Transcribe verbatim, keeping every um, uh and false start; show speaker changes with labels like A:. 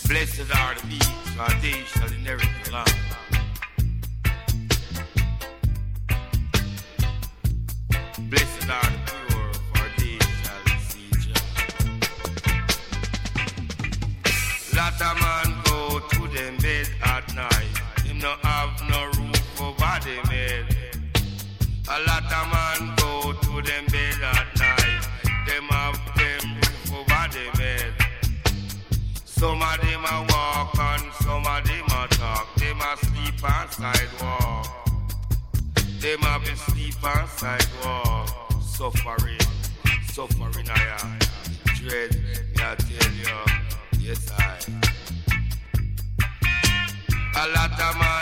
A: Blessed are the meek, for they shall inherit the land. Blessed are the pure, for they shall see Jah. Lot of man go to them bed at night, him no have no roof over them head. A lot of man go to them bed at night, them have them roof over them head. Some of them a walk and some of them a talk, them a sleep on sidewalk. Them a be sleep on sidewalk, suffering, suffering I am. Dread, me I tell you, yes I. A lot of man